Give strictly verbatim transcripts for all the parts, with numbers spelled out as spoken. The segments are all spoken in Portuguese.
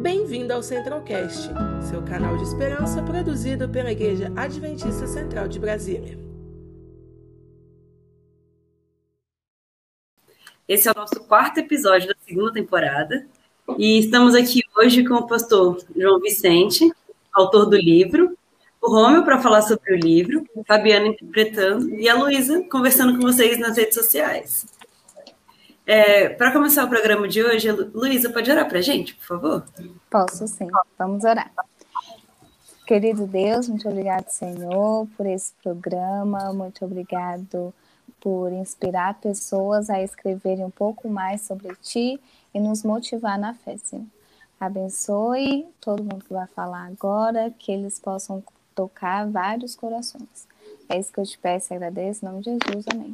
Bem-vindo ao Centralcast, seu canal de esperança produzido pela Igreja Adventista Central de Brasília. Esse é o nosso quarto episódio da segunda temporada e estamos aqui hoje com o pastor João Vicente, autor do livro, o Rômio para falar sobre o livro, a Fabiana interpretando e a Luísa conversando com vocês nas redes sociais. É, para começar o programa de hoje, Luísa, pode orar para a gente, por favor? Posso sim, vamos orar. Querido Deus, muito obrigado, Senhor, por esse programa, muito obrigado por inspirar pessoas a escreverem um pouco mais sobre Ti e nos motivar na fé, Senhor. Abençoe todo mundo que vai falar agora, que eles possam tocar vários corações. É isso que eu te peço e agradeço, em nome de Jesus, amém.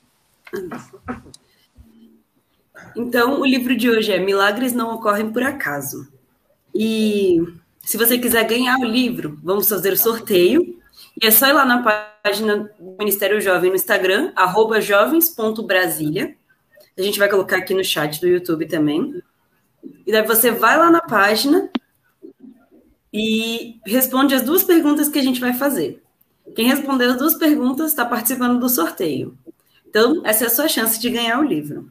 Então, o livro de hoje é Milagres Não Ocorrem Por Acaso. E se você quiser ganhar o livro, vamos fazer o sorteio. E é só ir lá na página do Ministério Jovem no Instagram, arroba jovens ponto brasília. A gente vai colocar aqui no chat do YouTube também. E daí você vai lá na página e responde as duas perguntas que a gente vai fazer. Quem responder as duas perguntas está participando do sorteio. Então, essa é a sua chance de ganhar o livro.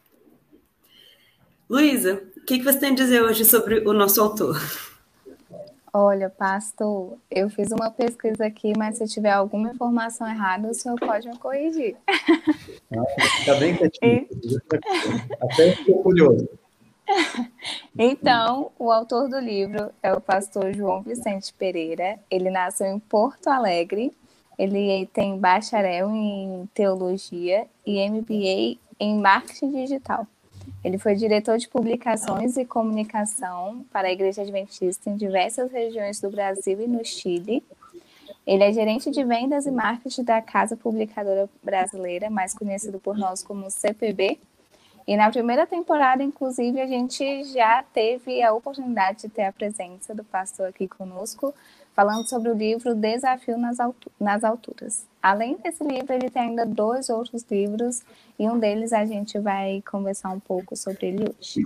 Luísa, o que você tem a dizer hoje sobre o nosso autor? Olha, pastor, eu fiz uma pesquisa aqui, mas se tiver alguma informação errada, o senhor pode me corrigir. Está bem quietinho. Até estou curioso. Então, o autor do livro é o pastor João Vicente Pereira. Ele nasceu em Porto Alegre. Ele tem bacharel em teologia e M B A em marketing digital. Ele foi diretor de publicações e comunicação para a Igreja Adventista em diversas regiões do Brasil e no Chile. Ele é gerente de vendas e marketing da Casa Publicadora Brasileira, mais conhecido por nós como C P B. E na primeira temporada, inclusive, a gente já teve a oportunidade de ter a presença do pastor aqui conosco, falando sobre o livro Desafio nas, Altu- nas Alturas. Além desse livro, ele tem ainda dois outros livros, e um deles a gente vai conversar um pouco sobre ele hoje.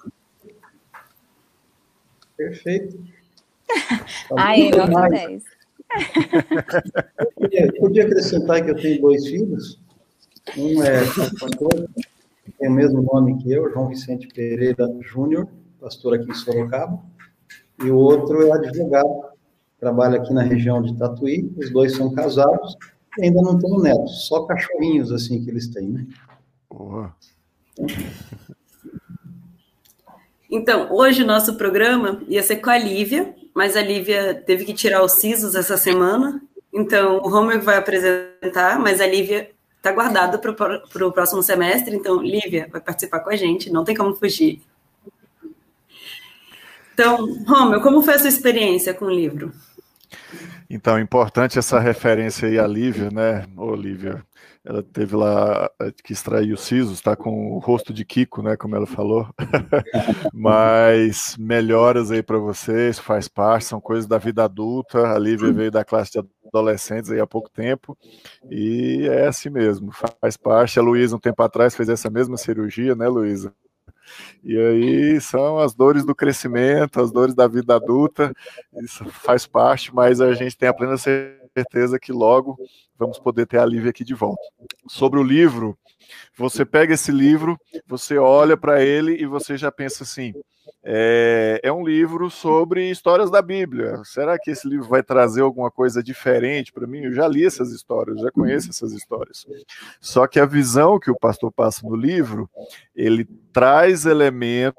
Perfeito. Aí, nota dez. Eu podia, eu podia acrescentar que eu tenho dois filhos. Um é pastor, tem o mesmo nome que eu, João Vicente Pereira Júnior, pastor aqui em Sorocaba. E o outro é advogado, trabalha aqui na região de Tatuí. Os dois são casados e ainda não têm netos, só cachorrinhos assim que eles têm, né? Boa. Então, hoje o nosso programa ia ser com a Lívia, mas a Lívia teve que tirar os sisos essa semana, então o Romer vai apresentar, mas a Lívia está guardada para o próximo semestre, então Lívia vai participar com a gente, não tem como fugir. Então, Romer, como foi a sua experiência com o livro? Então, importante essa referência aí à Lívia, né? Ô, Lívia, ela teve lá que extrair os sisos, tá com o rosto de Kiko, né? Como ela falou. Mas melhoras aí para vocês, faz parte, são coisas da vida adulta. A Lívia veio da classe de adolescentes aí há pouco tempo e é assim mesmo, faz parte. A Luísa, um tempo atrás, fez essa mesma cirurgia, né, Luísa? E aí são as dores do crescimento, as dores da vida adulta, isso faz parte, mas a gente tem a plena certeza que logo vamos poder ter a Lívia aqui de volta. Sobre o livro, você pega esse livro, você olha para ele e você já pensa assim, é, é um livro sobre histórias da Bíblia. Será que esse livro vai trazer alguma coisa diferente para mim? Eu já li essas histórias, já conheço essas histórias. Só que a visão que o pastor passa no livro, ele traz elementos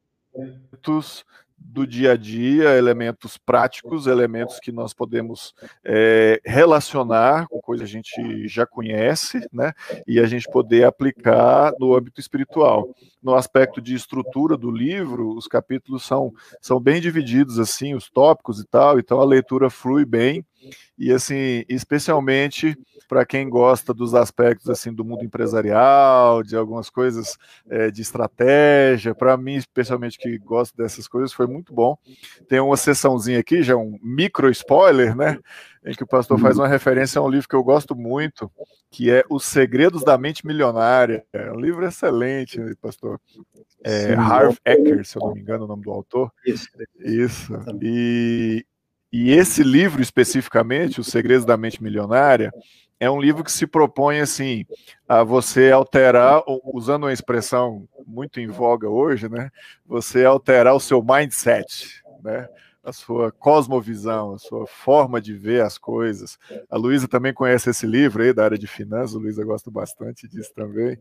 do dia a dia, elementos práticos, elementos que nós podemos é, relacionar com coisas que a gente já conhece, né, e a gente poder aplicar no âmbito espiritual. No aspecto de estrutura do livro, os capítulos são, são bem divididos, assim, os tópicos e tal, então a leitura flui bem, e assim, especialmente para quem gosta dos aspectos assim do mundo empresarial, de algumas coisas é, de estratégia. Para mim, especialmente que gosto dessas coisas, foi muito bom. Tem uma sessãozinha aqui, já um micro spoiler, né, em que o pastor faz uma referência a um livro que eu gosto muito, que é Os Segredos da Mente Milionária. É um livro excelente, né, pastor? É, Harv Eker, se eu não me engano, o nome do autor. Isso. Isso. E, e esse livro especificamente, Os Segredos da Mente Milionária, é um livro que se propõe assim a você alterar, usando uma expressão muito em voga hoje, né? Você alterar o seu mindset, né? A sua cosmovisão, a sua forma de ver as coisas. A Luísa também conhece esse livro aí da área de finanças, a Luísa gosta bastante disso também.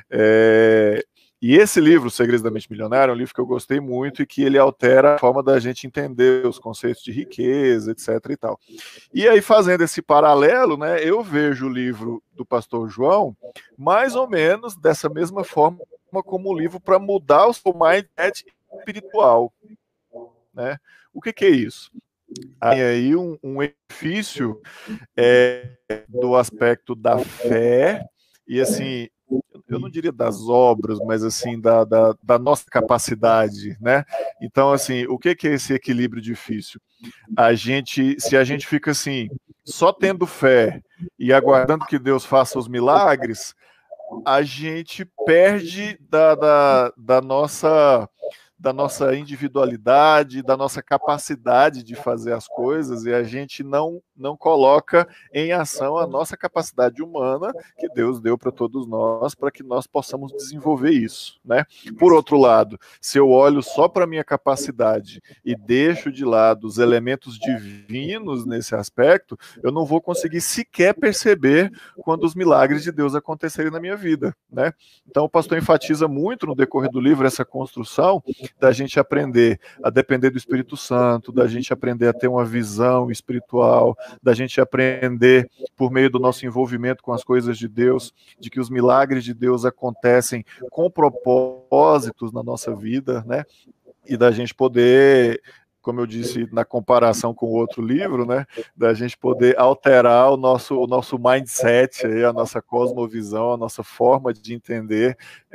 É... E esse livro, Os Segredos da Mente Milionária, é um livro que eu gostei muito e que ele altera a forma da gente entender os conceitos de riqueza, etc e tal. E aí, fazendo esse paralelo, né, eu vejo o livro do pastor João mais ou menos dessa mesma forma como um livro para mudar o seu mindset espiritual, né? O que, que é isso? Tem aí um, um edifício é, do aspecto da fé e, assim, eu não diria das obras, mas assim, da, da, da nossa capacidade, né? Então, assim, o que, que é esse equilíbrio difícil? A gente, se a gente fica assim, só tendo fé e aguardando que Deus faça os milagres, a gente perde da, da, da nossa... da nossa individualidade, da nossa capacidade de fazer as coisas, e a gente não, não coloca em ação a nossa capacidade humana que Deus deu para todos nós, para que nós possamos desenvolver isso, né? Por outro lado, se eu olho só para a minha capacidade e deixo de lado os elementos divinos nesse aspecto, eu não vou conseguir sequer perceber quando os milagres de Deus acontecerem na minha vida, né? Então o pastor enfatiza muito no decorrer do livro essa construção da gente aprender a depender do Espírito Santo, da gente aprender a ter uma visão espiritual, da gente aprender, por meio do nosso envolvimento com as coisas de Deus, de que os milagres de Deus acontecem com propósitos na nossa vida, né? E da gente poder, como eu disse na comparação com o outro livro, né, da gente poder alterar o nosso, o nosso mindset, aí, a nossa cosmovisão, a nossa forma de entender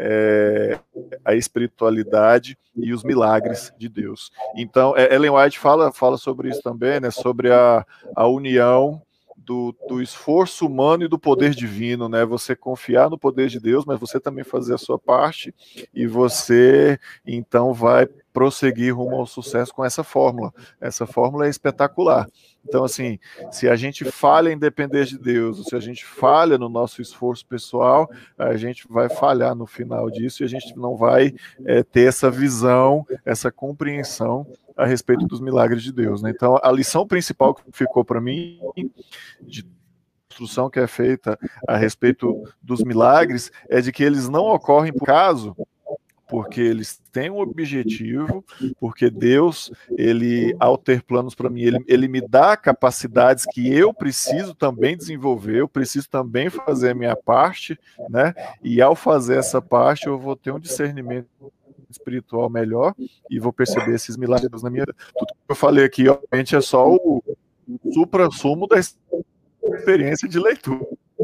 é, a espiritualidade e os milagres de Deus. Então, Ellen White fala, fala sobre isso também, né, sobre a, a união do, do esforço humano e do poder divino, né? Você confiar no poder de Deus, mas você também fazer a sua parte, e você, então, vai prosseguir rumo ao sucesso com essa fórmula. Essa fórmula é espetacular. Então, assim, se a gente falha em depender de Deus, se a gente falha no nosso esforço pessoal, a gente vai falhar no final disso e a gente não vai é, ter essa visão, essa compreensão a respeito dos milagres de Deus, né? Então, a lição principal que ficou para mim, de construção que é feita a respeito dos milagres, é de que eles não ocorrem por acaso, porque eles têm um objetivo, porque Deus, ele, ao ter planos para mim, ele, ele me dá capacidades que eu preciso também desenvolver, eu preciso também fazer a minha parte, né? E ao fazer essa parte, eu vou ter um discernimento espiritual melhor e vou perceber esses milagres na minha vida. Tudo que eu falei aqui, obviamente, é só o supra-sumo da experiência de leitura.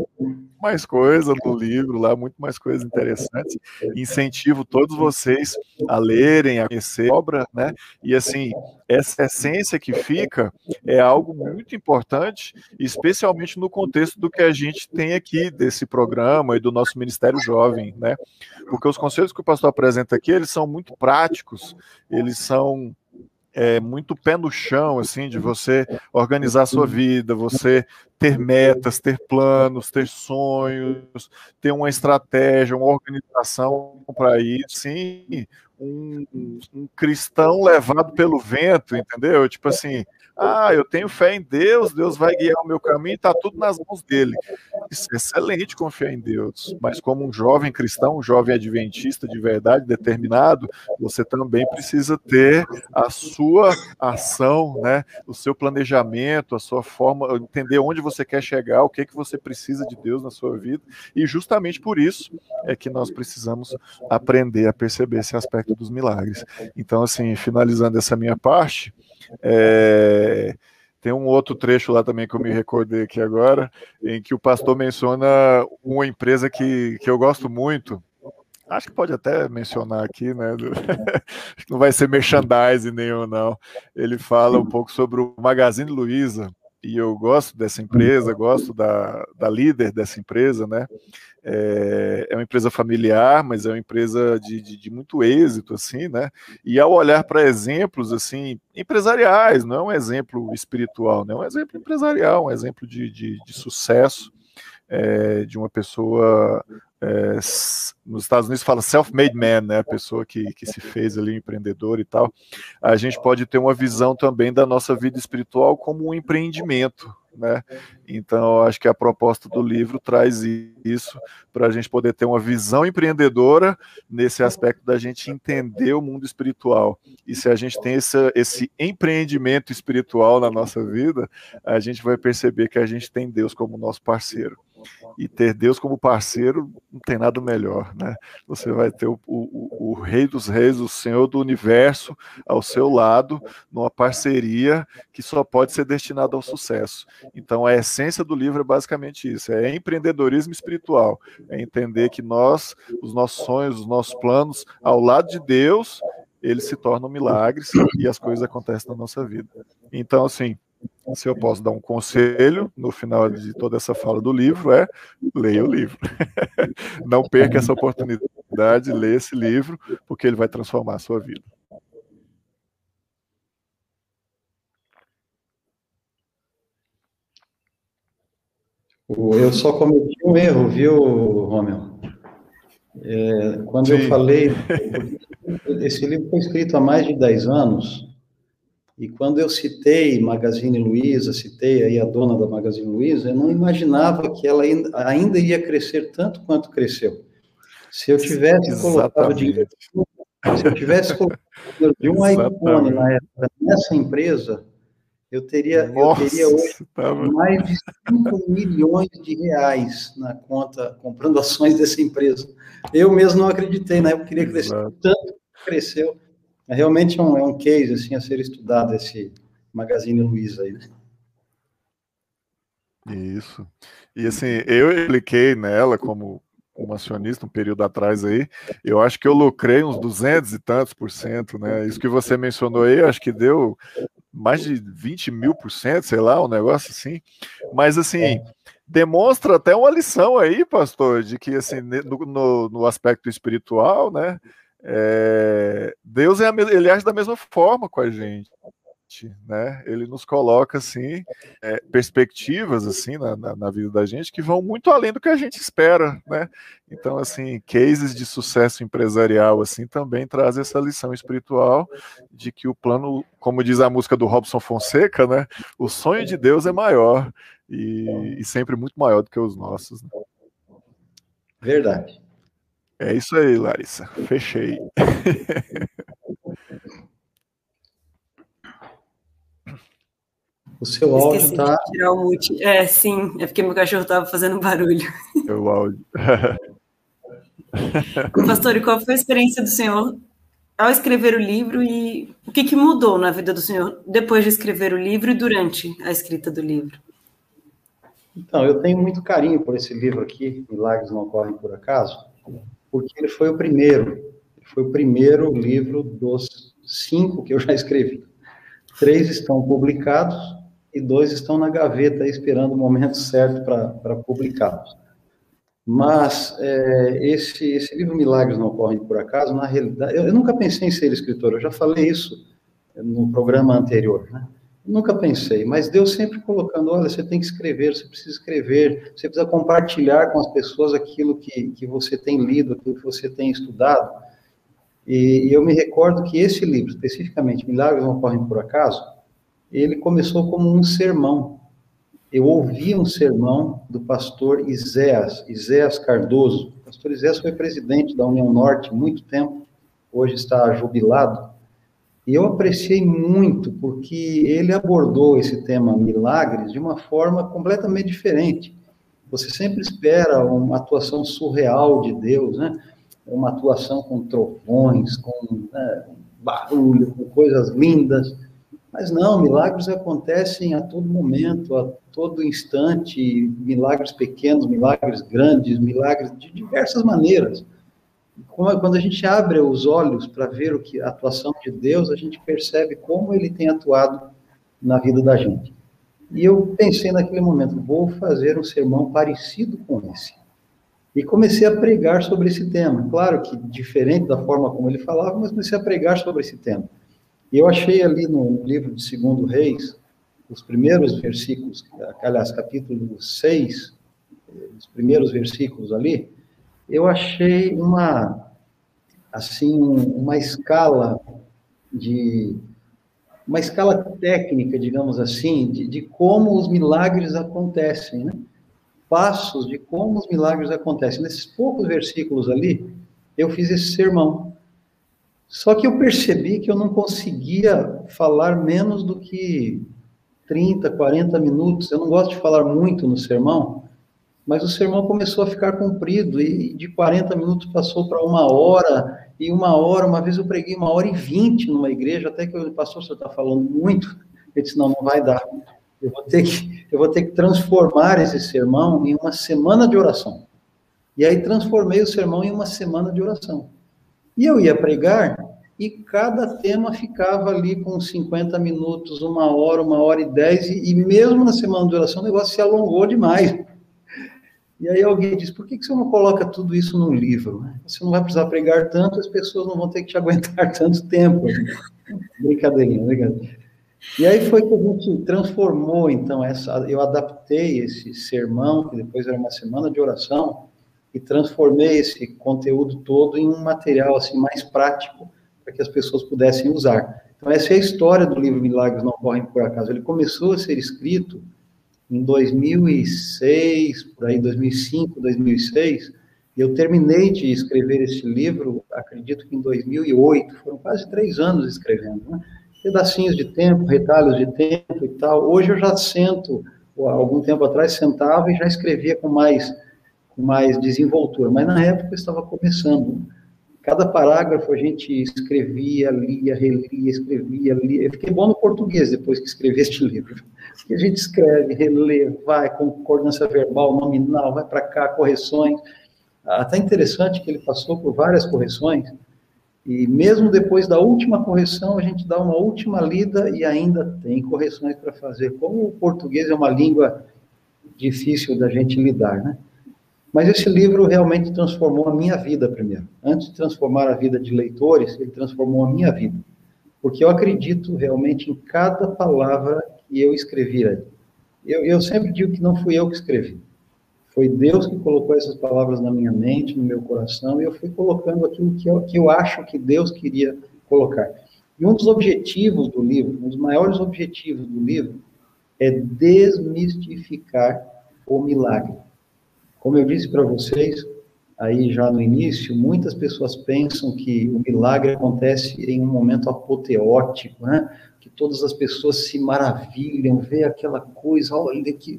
Mais coisa no livro lá, muito mais coisas interessantes. Incentivo todos vocês a lerem, a conhecer a obra, né? E assim, essa essência que fica é algo muito importante, especialmente no contexto do que a gente tem aqui desse programa e do nosso Ministério Jovem, né? Porque os conselhos que o pastor apresenta aqui, eles são muito práticos, eles são É, muito pé no chão, assim, de você organizar a sua vida, você ter metas, ter planos, ter sonhos, ter uma estratégia, uma organização para isso, sim, um, um cristão levado pelo vento, entendeu? Tipo assim, ah, eu tenho fé em Deus, Deus vai guiar o meu caminho, está tudo nas mãos dele. Isso é excelente confiar em Deus, mas como um jovem cristão, um jovem adventista de verdade, determinado, você também precisa ter a sua ação, né, o seu planejamento, a sua forma, entender onde você quer chegar, o que, é que você precisa de Deus na sua vida, e justamente por isso é que nós precisamos aprender a perceber esse aspecto dos milagres. Então, assim, finalizando essa minha parte, é... Tem um outro trecho lá também que eu me recordei aqui agora, em que o pastor menciona uma empresa que, que eu gosto muito. Acho que pode até mencionar aqui, né? Acho que não vai ser merchandising nenhum, não. Ele fala um pouco sobre o Magazine Luiza, e eu gosto dessa empresa, gosto da, da líder dessa empresa, né? É, é uma empresa familiar, mas é uma empresa de, de, de muito êxito, assim, né? E ao olhar para exemplos, assim, empresariais, não é um exemplo espiritual, né? É um exemplo empresarial, um exemplo de, de, de sucesso, é, de uma pessoa... É, nos Estados Unidos fala self-made man, né? A pessoa que, que se fez ali, um empreendedor e tal. A gente pode ter uma visão também da nossa vida espiritual como um empreendimento, né? Então, eu acho que a proposta do livro traz isso para a gente poder ter uma visão empreendedora nesse aspecto da gente entender o mundo espiritual. E se a gente tem esse, esse empreendimento espiritual na nossa vida, a gente vai perceber que a gente tem Deus como nosso parceiro. E ter Deus como parceiro não tem nada melhor, né? Você vai ter o, o, o Rei dos Reis, o Senhor do Universo ao seu lado, numa parceria que só pode ser destinada ao sucesso. Então, a essência do livro é basicamente isso, é empreendedorismo espiritual, é entender que nós, os nossos sonhos, os nossos planos, ao lado de Deus, eles se tornam milagres e as coisas acontecem na nossa vida. Então, assim, se eu posso dar um conselho no final de toda essa fala do livro, é leia o livro. Não perca essa oportunidade de ler esse livro, porque ele vai transformar a sua vida. Eu só cometi um erro, viu, Romeu? É, quando Sim. eu falei, esse livro foi escrito há mais de dez anos, e quando eu citei Magazine Luiza, citei aí a dona da Magazine Luiza, eu não imaginava que ela ainda, ainda ia crescer tanto quanto cresceu. Se eu tivesse Exatamente. colocado dinheiro, se eu tivesse colocado de um iPhone na época nessa empresa, eu teria, Nossa, eu teria hoje tava... mais de cinco milhões de reais na conta, comprando ações dessa empresa. Eu mesmo não acreditei, né? Eu queria crescer Exato. tanto, cresceu. Realmente é um, é um case assim, a ser estudado, esse Magazine Luiza aí, né? Isso. E assim, eu apliquei nela como, como acionista um período atrás aí, eu acho que eu lucrei uns duzentos e tantos por cento, né? Isso que você mencionou aí, acho que deu mais de vinte mil por cento, sei lá, um negócio assim. Mas assim, demonstra até uma lição aí, pastor, de que assim, no, no, no aspecto espiritual, né? É, Deus é a, ele age da mesma forma com a gente, né? Ele nos coloca assim é, perspectivas assim na, na, na vida da gente que vão muito além do que a gente espera, né? Então assim, cases de sucesso empresarial assim também traz essa lição espiritual de que o plano, como diz a música do Robson Fonseca, né? O sonho de Deus é maior e, e sempre muito maior do que os nossos, né? Verdade. É isso aí, Larissa. Fechei. O seu áudio Esqueci tá... de tirar o mute. É, sim. É porque meu cachorro estava fazendo barulho. É o áudio. Pastor, e qual foi a experiência do senhor ao escrever o livro e o que, que mudou na vida do senhor depois de escrever o livro e durante a escrita do livro? Então, eu tenho muito carinho por esse livro aqui, Milagres Não Ocorrem Por Acaso, porque ele foi o primeiro, ele foi o primeiro livro dos cinco que eu já escrevi. Três estão publicados e dois estão na gaveta esperando o momento certo para publicá-los. Mas é, esse, esse livro Milagres Não Ocorrem Por Acaso, na realidade, eu, eu nunca pensei em ser escritor, eu já falei isso no programa anterior, né? Eu nunca pensei, mas Deus sempre colocando, olha, você tem que escrever, você precisa escrever, você precisa compartilhar com as pessoas aquilo que, que você tem lido, aquilo que você tem estudado. E, e eu me recordo que esse livro, especificamente, Milagres Não Ocorrem Por Acaso, ele começou como um sermão. Eu ouvi um sermão do pastor Iséas, Iséas Cardoso. O pastor Iséas foi presidente da União Norte muito tempo, hoje está jubilado. E eu apreciei muito, porque ele abordou esse tema milagres de uma forma completamente diferente. Você sempre espera uma atuação surreal de Deus, né? Uma atuação com trovões, com né, barulho, com coisas lindas. Mas não, milagres acontecem a todo momento, a todo instante, milagres pequenos, milagres grandes, milagres de diversas maneiras. Quando a gente abre os olhos para ver o que a atuação de Deus, a gente percebe como ele tem atuado na vida da gente. E eu pensei naquele momento, vou fazer um sermão parecido com esse. E comecei a pregar sobre esse tema. Claro que diferente da forma como ele falava, mas comecei a pregar sobre esse tema. E eu achei ali no livro de Segundo Reis, os primeiros versículos, aliás, capítulo seis, os primeiros versículos ali, eu achei uma, assim, uma escala de, uma escala técnica, digamos assim, de, de como os milagres acontecem, né? Passos de como os milagres acontecem. Nesses poucos versículos ali, eu fiz esse sermão. Só que eu percebi que eu não conseguia falar menos do que trinta, quarenta minutos. Eu não gosto de falar muito no sermão, mas o sermão começou a ficar comprido, e de quarenta minutos passou para uma hora, e uma hora, uma vez eu preguei uma hora e vinte numa igreja, até que o pastor, você está falando muito, eu disse, não, não vai dar, eu vou ter que, eu vou ter que transformar esse sermão em uma semana de oração. E aí transformei o sermão em uma semana de oração. E eu ia pregar, e cada tema ficava ali com cinquenta minutos, uma hora, uma hora e dez, e, e mesmo na semana de oração o negócio se alongou demais. E aí alguém disse, por que que você não coloca tudo isso num livro? Né? Você não vai precisar pregar tanto, as pessoas não vão ter que te aguentar tanto tempo. Brincadeirinha, brincadeira. E aí foi que a gente transformou, então, essa, eu adaptei esse sermão, que depois era uma semana de oração, e transformei esse conteúdo todo em um material assim, mais prático, para que as pessoas pudessem usar. Então, essa é a história do livro Milagres Não Ocorrem Por Acaso. Ele começou a ser escrito em dois mil e seis, por aí, dois mil e cinco, dois mil e seis, e eu terminei de escrever esse livro, acredito que em dois mil e oito, foram quase três anos escrevendo, né? Pedacinhos de tempo, retalhos de tempo e tal. Hoje eu já sento, algum tempo atrás sentava e já escrevia com mais, com mais desenvoltura, mas na época eu estava começando. Cada parágrafo a gente escrevia, lia, relia, escrevia, lia. Eu fiquei bom no português depois que escrevi este livro. Porque a gente escreve, relê, vai, concordância verbal, nominal, vai para cá, correções. Até interessante que ele passou por várias correções, e mesmo depois da última correção, a gente dá uma última lida e ainda tem correções para fazer. Como o português é uma língua difícil da gente lidar, né? Mas esse livro realmente transformou a minha vida primeiro. Antes de transformar a vida de leitores, ele transformou a minha vida. Porque eu acredito realmente em cada palavra que eu escrevi aí. Eu, eu sempre digo que não fui eu que escrevi. Foi Deus que colocou essas palavras na minha mente, no meu coração, e eu fui colocando aquilo que eu, que eu acho que Deus queria colocar. E um dos objetivos do livro, um dos maiores objetivos do livro, é desmistificar o milagre. Como eu disse para vocês, aí já no início, muitas pessoas pensam que o milagre acontece em um momento apoteótico, né? Que todas as pessoas se maravilham, vê aquela coisa, olha que...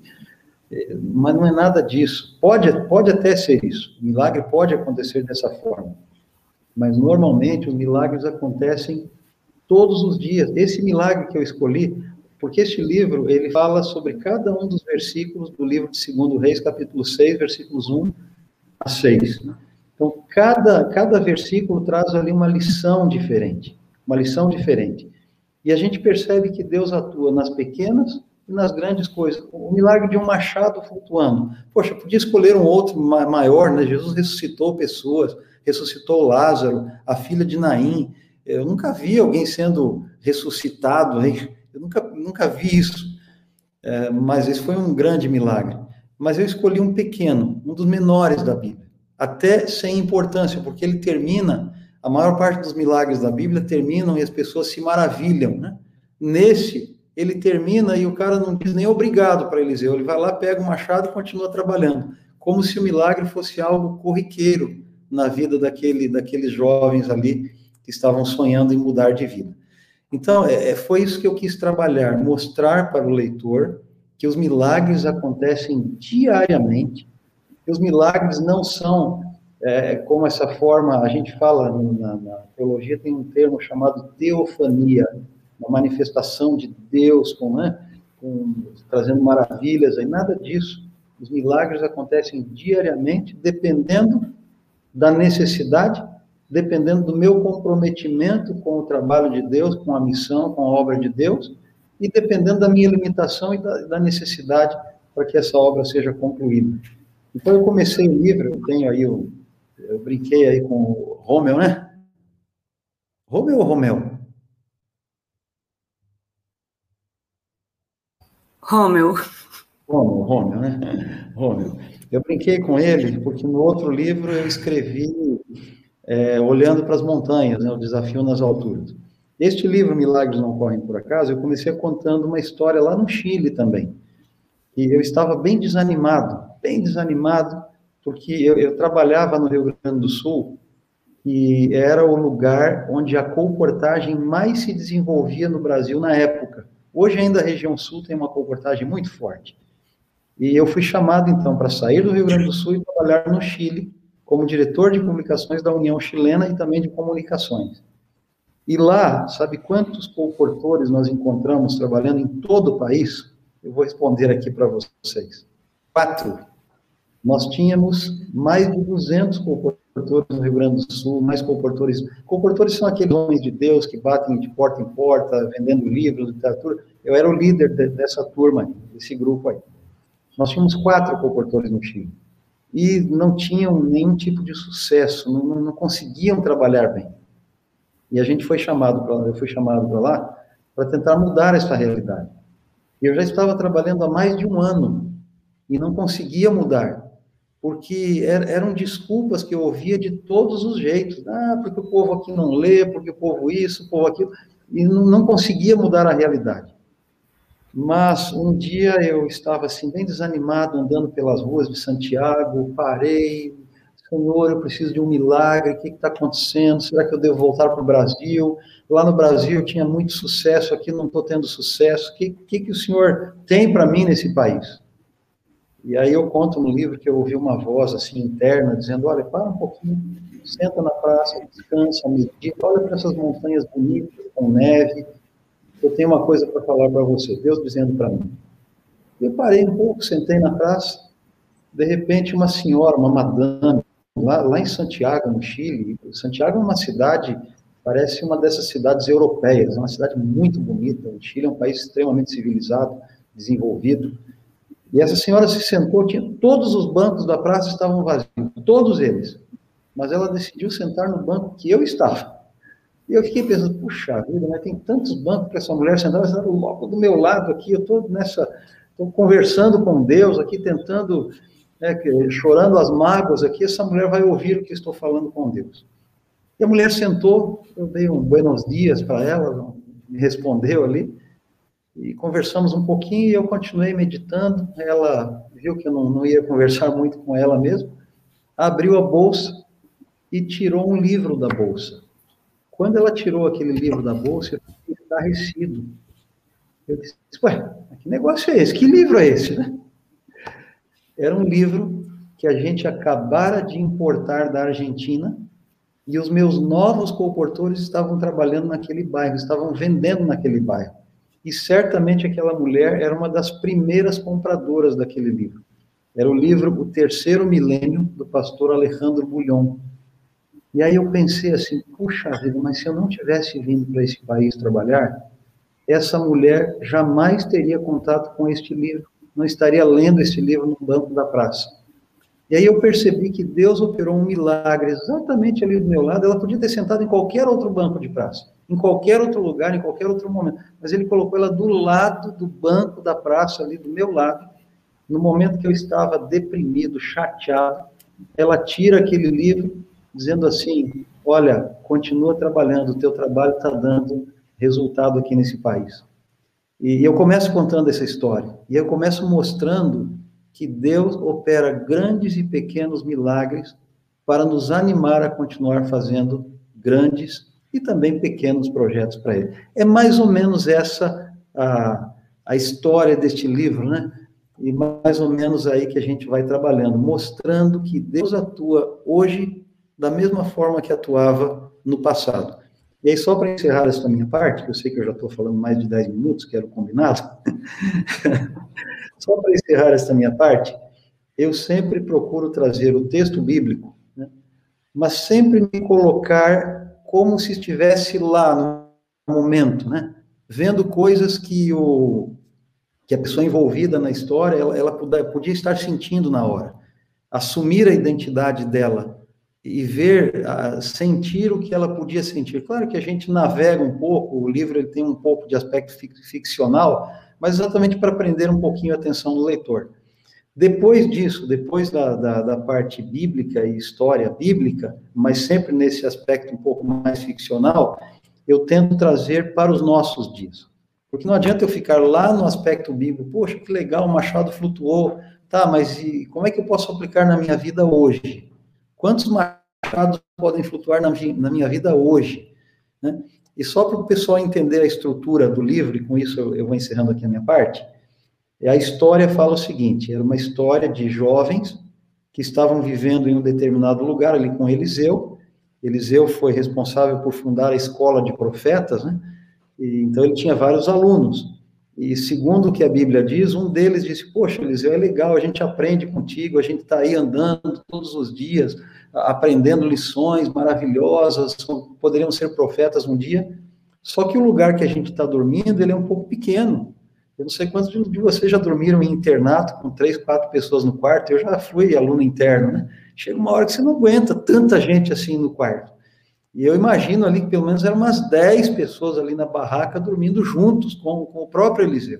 Mas não é nada disso. Pode, pode até ser isso. O milagre pode acontecer dessa forma. Mas, normalmente, os milagres acontecem todos os dias. Esse milagre que eu escolhi, porque este livro, ele fala sobre cada um dos versículos do livro de Segundo Reis, capítulo seis, versículos um a seis. Então, cada, cada versículo traz ali uma lição diferente. Uma lição diferente. E a gente percebe que Deus atua nas pequenas e nas grandes coisas. O milagre de um machado flutuando. Poxa, podia escolher um outro maior, né? Jesus ressuscitou pessoas, ressuscitou Lázaro, a filha de Naim. Eu nunca vi alguém sendo ressuscitado, hein? Eu nunca, nunca vi isso. É, mas esse foi um grande milagre. Mas eu escolhi um pequeno, um dos menores da Bíblia. Até sem importância, porque ele termina, a maior parte dos milagres da Bíblia terminam e as pessoas se maravilham, né? Nesse, ele termina e o cara não diz nem obrigado para Eliseu. Ele vai lá, pega o machado e continua trabalhando. Como se o milagre fosse algo corriqueiro na vida daquele, daqueles jovens ali que estavam sonhando em mudar de vida. Então, é, foi isso que eu quis trabalhar, mostrar para o leitor que os milagres acontecem diariamente, que os milagres não são é, como essa forma, a gente fala na, na teologia, tem um termo chamado teofania, uma manifestação de Deus, com, né, com, trazendo maravilhas, aí, nada disso. Os milagres acontecem diariamente, dependendo da necessidade, dependendo do meu comprometimento com o trabalho de Deus, com a missão, com a obra de Deus, e dependendo da minha limitação e da, da necessidade para que essa obra seja concluída. Então, eu comecei o livro, eu tenho aí, o, eu brinquei aí com o Romeu, né? Romeu ou Romeu? Romeu. Romeu, Romeu, né? Romeu. Eu brinquei com ele, porque no outro livro eu escrevi é, olhando para as montanhas, né, o desafio nas alturas. Este livro, Milagres Não Ocorrem Por Acaso, eu comecei contando uma história lá no Chile também. E eu estava bem desanimado, bem desanimado, porque eu, eu trabalhava no Rio Grande do Sul, e era o lugar onde a colportagem mais se desenvolvia no Brasil na época. Hoje ainda a região sul tem uma colportagem muito forte. E eu fui chamado, então, para sair do Rio Grande do Sul e trabalhar no Chile, como diretor de publicações da União Chilena e também de comunicações. E lá, sabe quantos colportores nós encontramos trabalhando em todo o país? Eu vou responder aqui para vocês. Quatro. Nós tínhamos mais de duzentos colportores no Rio Grande do Sul, mais colportores. Colportores são aqueles homens de Deus que batem de porta em porta, vendendo livros, literatura. Eu era o líder de, dessa turma, desse grupo aí. Nós tínhamos quatro colportores no Chile. E não tinham nenhum tipo de sucesso, não, não conseguiam trabalhar bem. E a gente foi chamado para, eu fui chamado para lá para tentar mudar essa realidade. E eu já estava trabalhando há mais de um ano e não conseguia mudar, porque er, eram desculpas que eu ouvia de todos os jeitos. Ah, porque o povo aqui não lê, porque o povo isso, o povo aquilo, e não, não conseguia mudar a realidade. Mas um dia eu estava assim bem desanimado, andando pelas ruas de Santiago, parei, Senhor, eu preciso de um milagre, o que está acontecendo? Será que eu devo voltar para o Brasil? Lá no Brasil eu tinha muito sucesso, aqui não estou tendo sucesso. O que, que, que o Senhor tem para mim nesse país? E aí eu conto no livro que eu ouvi uma voz assim interna, dizendo, olha, para um pouquinho, senta na praça, descansa, medita, olha para essas montanhas bonitas, com neve, eu tenho uma coisa para falar para você, Deus dizendo para mim. Eu parei um pouco, sentei na praça, de repente uma senhora, uma madame, Lá, lá em Santiago, no Chile, Santiago é uma cidade, parece uma dessas cidades europeias, é uma cidade muito bonita, o Chile é um país extremamente civilizado, desenvolvido, e essa senhora se sentou, tinha, todos os bancos da praça estavam vazios, todos eles, mas ela decidiu sentar no banco que eu estava, e eu fiquei pensando, puxa vida, mas tem tantos bancos para essa mulher sentar, ela está logo do meu lado aqui, eu estou nessa, estou conversando com Deus aqui, tentando... É, que, chorando as mágoas aqui, essa mulher vai ouvir o que estou falando com Deus. E a mulher sentou, eu dei um buenos dias para ela, me respondeu ali, e conversamos um pouquinho, e eu continuei meditando, ela viu que eu não, não ia conversar muito com ela mesmo, abriu a bolsa e tirou um livro da bolsa. Quando ela tirou aquele livro da bolsa, eu fiquei estarrecido. Eu disse, ué, que negócio é esse? Que livro é esse, né? Era um livro que a gente acabara de importar da Argentina e os meus novos colportores estavam trabalhando naquele bairro, estavam vendendo naquele bairro. E certamente aquela mulher era uma das primeiras compradoras daquele livro. Era o livro O Terceiro Milênio, do pastor Alejandro Bulhon. E aí eu pensei assim, puxa vida, mas se eu não tivesse vindo para esse país trabalhar, essa mulher jamais teria contato com este livro. Não estaria lendo esse livro no banco da praça. E aí eu percebi que Deus operou um milagre exatamente ali do meu lado. Ela podia ter sentado em qualquer outro banco de praça, em qualquer outro lugar, em qualquer outro momento, mas ele colocou ela do lado do banco da praça, ali do meu lado, no momento que eu estava deprimido, chateado. Ela tira aquele livro, dizendo assim, olha, continua trabalhando, o teu trabalho está dando resultado aqui nesse país. E eu começo contando essa história, e eu começo mostrando que Deus opera grandes e pequenos milagres para nos animar a continuar fazendo grandes e também pequenos projetos para Ele. É mais ou menos essa a, a história deste livro, né? E mais ou menos aí que a gente vai trabalhando, mostrando que Deus atua hoje da mesma forma que atuava no passado. E aí, só para encerrar essa minha parte, que eu sei que eu já estou falando mais de dez minutos, que era o combinado, só para encerrar essa minha parte, eu sempre procuro trazer o texto bíblico, né, mas sempre me colocar como se estivesse lá no momento, né, vendo coisas que, o, que a pessoa envolvida na história, ela, ela podia, podia estar sentindo na hora. Assumir a identidade dela e ver, uh, sentir o que ela podia sentir. Claro que a gente navega um pouco, o livro ele tem um pouco de aspecto ficcional, mas exatamente para prender um pouquinho a atenção do leitor. Depois disso, depois da, da, da parte bíblica e história bíblica, mas sempre nesse aspecto um pouco mais ficcional, eu tento trazer para os nossos dias. Porque não adianta eu ficar lá no aspecto bíblico, poxa, que legal, o machado flutuou, tá, mas e como é que eu posso aplicar na minha vida hoje? Quantos machados podem flutuar na, na minha vida hoje? Né? E só para o pessoal entender a estrutura do livro, e com isso eu, eu vou encerrando aqui a minha parte, a história fala o seguinte, era uma história de jovens que estavam vivendo em um determinado lugar, ali com Eliseu. Eliseu foi responsável por fundar a escola de profetas, né? E, então ele tinha vários alunos. E segundo o que a Bíblia diz, um deles disse, poxa, Eliseu, é legal, a gente aprende contigo, a gente está aí andando todos os dias, aprendendo lições maravilhosas, poderiam ser profetas um dia, só que o lugar que a gente está dormindo, ele é um pouco pequeno. Eu não sei quantos de vocês já dormiram em internato com três, quatro pessoas no quarto, eu já fui aluno interno, né? Chega uma hora que você não aguenta tanta gente assim no quarto. E eu imagino ali que pelo menos eram umas dez pessoas ali na barraca dormindo juntos com, com o próprio Eliseu.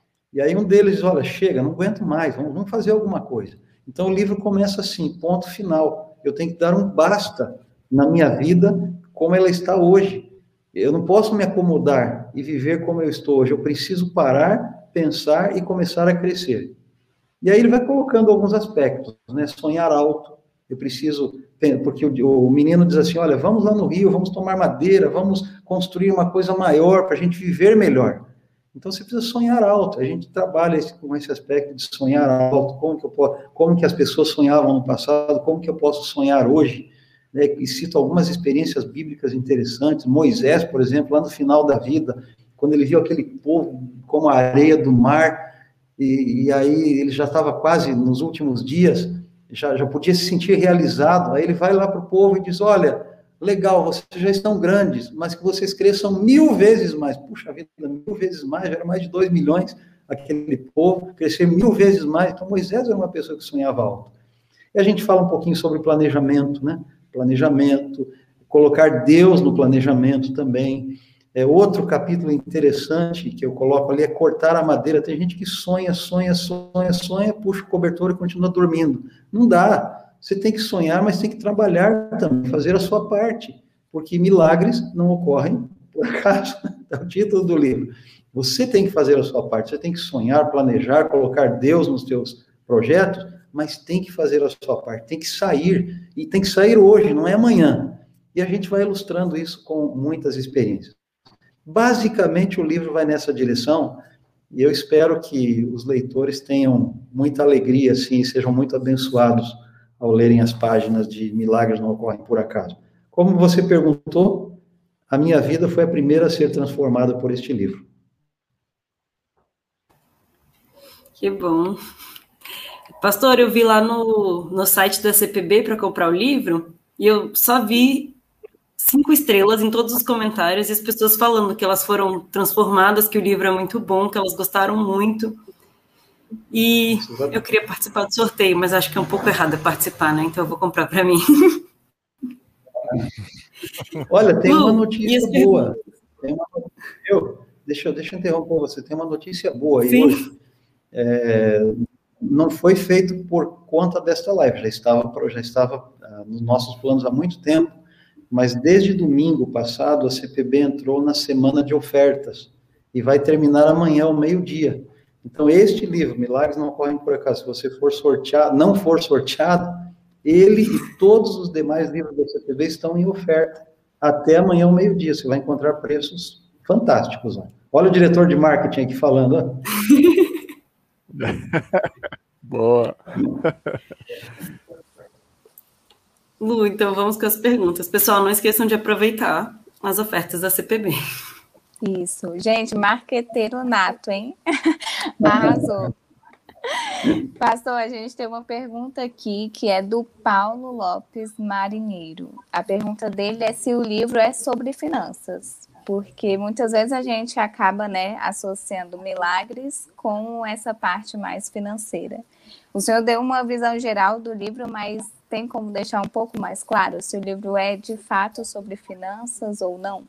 E aí um deles diz, olha, chega, não aguento mais, vamos, vamos fazer alguma coisa. Então o livro começa assim, ponto final. Eu tenho que dar um basta na minha vida como ela está hoje. Eu não posso me acomodar e viver como eu estou hoje. Eu preciso parar, pensar e começar a crescer. E aí ele vai colocando alguns aspectos, né? Sonhar alto. Eu preciso, porque o, o menino diz assim, olha, vamos lá no Rio, vamos tomar madeira, vamos construir uma coisa maior para a gente viver melhor. Então você precisa sonhar alto. A gente trabalha esse, com esse aspecto de sonhar alto, como que, eu posso, como que as pessoas sonhavam no passado, como que eu posso sonhar hoje. Né, e cito algumas experiências bíblicas interessantes. Moisés, por exemplo, lá no final da vida, quando ele viu aquele povo como a areia do mar, e, e aí ele já estava quase nos últimos dias, já, já podia se sentir realizado, aí ele vai lá para o povo e diz, olha, legal, vocês já estão grandes, mas que vocês cresçam mil vezes mais. Puxa vida, mil vezes mais, já era mais de dois milhões aquele povo, crescer mil vezes mais. Então Moisés era uma pessoa que sonhava alto. E a gente fala um pouquinho sobre planejamento, né? Planejamento, colocar Deus no planejamento também. É, outro capítulo interessante que eu coloco ali é cortar a madeira. Tem gente que sonha, sonha, sonha, sonha, puxa o cobertor e continua dormindo. Não dá. Você tem que sonhar, mas tem que trabalhar também, fazer a sua parte, porque milagres não ocorrem por acaso. É o título do livro. Você tem que fazer a sua parte, você tem que sonhar, planejar, colocar Deus nos seus projetos, mas tem que fazer a sua parte, tem que sair, e tem que sair hoje, não é amanhã. E a gente vai ilustrando isso com muitas experiências. Basicamente, o livro vai nessa direção, e eu espero que os leitores tenham muita alegria, assim, e sejam muito abençoados ao lerem as páginas de Milagres Não Ocorrem por Acaso. Como você perguntou, a minha vida foi a primeira a ser transformada por este livro. Que bom. Pastor, eu vi lá no, no site da C P B para comprar o livro, e eu só vi cinco estrelas em todos os comentários, e as pessoas falando que elas foram transformadas, que o livro é muito bom, que elas gostaram muito. E eu queria participar do sorteio, mas acho que é um pouco errado participar, né? Então eu vou comprar para mim. Olha, tem uma notícia uh, boa. Tem uma... eu, deixa, deixa eu interromper você. Tem uma notícia boa aí. Sim. Hoje. É, não foi feito por conta desta live, já estava, já estava uh, nos nossos planos há muito tempo, mas desde domingo passado a C P B entrou na semana de ofertas e vai terminar amanhã ao meio-dia. Então, este livro, Milagres Não Ocorrem por Acaso, se você for sorteado, não for sorteado, ele e todos os demais livros da C P B estão em oferta até amanhã ao meio-dia. Você vai encontrar preços fantásticos. Ó. Olha o diretor de marketing aqui falando. Ó. Boa. Lu, então vamos com as perguntas. Pessoal, não esqueçam de aproveitar as ofertas da C P B. Isso. Gente, marqueteiro nato, hein? Arrasou. Pastor, a gente tem uma pergunta aqui que é do Paulo Lopes Marinheiro. A pergunta dele é se o livro é sobre finanças, porque muitas vezes a gente acaba, né, associando milagres com essa parte mais financeira. O senhor deu uma visão geral do livro, mas tem como deixar um pouco mais claro se o livro é de fato sobre finanças ou não?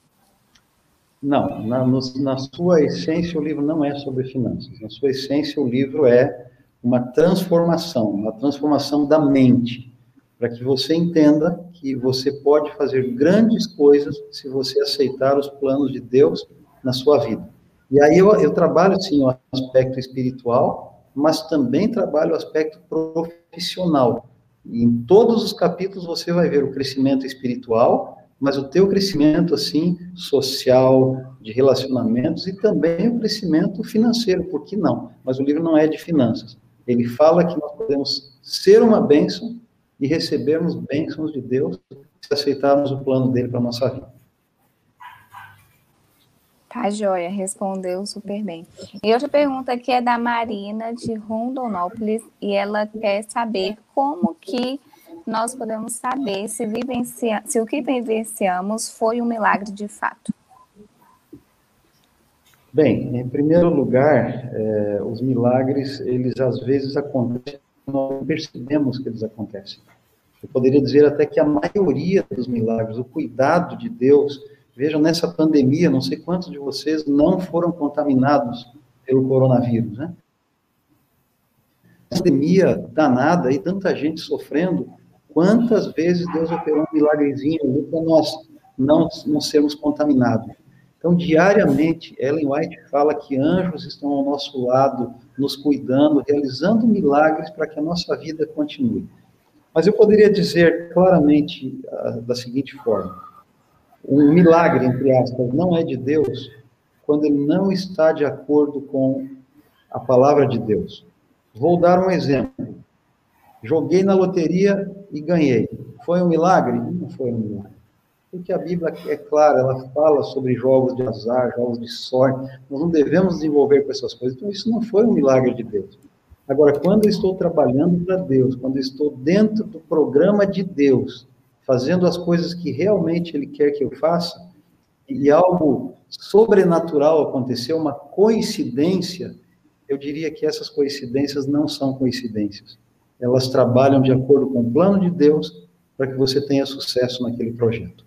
Não, na, no, na sua essência o livro não é sobre finanças. Na sua essência o livro é uma transformação, uma transformação da mente, para que você entenda que você pode fazer grandes coisas se você aceitar os planos de Deus na sua vida. E aí eu, eu trabalho, sim, o aspecto espiritual, mas também trabalho o aspecto profissional. E em todos os capítulos você vai ver o crescimento espiritual, mas o teu crescimento, assim, social, de relacionamentos, e também o crescimento financeiro, por que não? Mas o livro não é de finanças. Ele fala que nós podemos ser uma bênção e recebermos bênçãos de Deus se aceitarmos o plano dele para a nossa vida. Tá, joia, respondeu super bem. E outra pergunta aqui é da Marina, de Rondonópolis, e ela quer saber como que nós podemos saber se, vivencia, se o que vivenciamos foi um milagre de fato. Bem, em primeiro lugar, eh, os milagres, eles às vezes acontecem, nós não percebemos que eles acontecem. Eu poderia dizer até que a maioria dos milagres, o cuidado de Deus, vejam, nessa pandemia, não sei quantos de vocês não foram contaminados pelo coronavírus, né? Pandemia danada e tanta gente sofrendo, quantas vezes Deus operou um milagrezinho ali para nós não, não sermos contaminados. Então, diariamente, Ellen White fala que anjos estão ao nosso lado, nos cuidando, realizando milagres para que a nossa vida continue. Mas eu poderia dizer claramente uh, da seguinte forma: um milagre, entre aspas, não é de Deus quando ele não está de acordo com a palavra de Deus. Vou dar um exemplo. Joguei na loteria e ganhei. Foi um milagre? Não foi um milagre. Porque a Bíblia é clara, ela fala sobre jogos de azar, jogos de sorte. Nós não devemos desenvolver com essas coisas. Então, isso não foi um milagre de Deus. Agora, quando eu estou trabalhando para Deus, quando eu estou dentro do programa de Deus, fazendo as coisas que realmente Ele quer que eu faça, e algo sobrenatural aconteceu, uma coincidência, eu diria que essas coincidências não são coincidências. Elas trabalham de acordo com o plano de Deus para que você tenha sucesso naquele projeto.